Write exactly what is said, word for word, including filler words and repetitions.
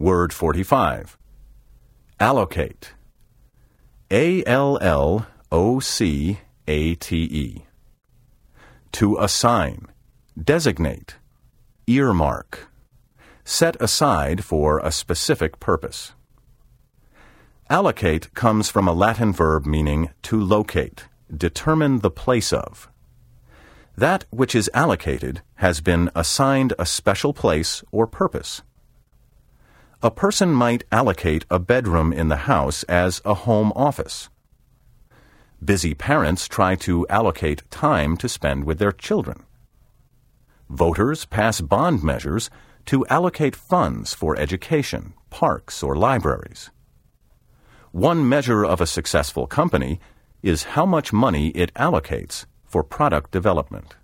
Word forty-five. Allocate. A L L O C A T E. To assign, designate, earmark, set aside for a specific purpose. Allocate comes from a Latin verb meaning to locate, determine the place of. That which is allocated has been assigned a special place or purpose. A person might allocate a bedroom in the house as a home office. Busy parents try to allocate time to spend with their children. Voters pass bond measures to allocate funds for education, parks, or libraries. One measure of a successful company is how much money it allocates for product development.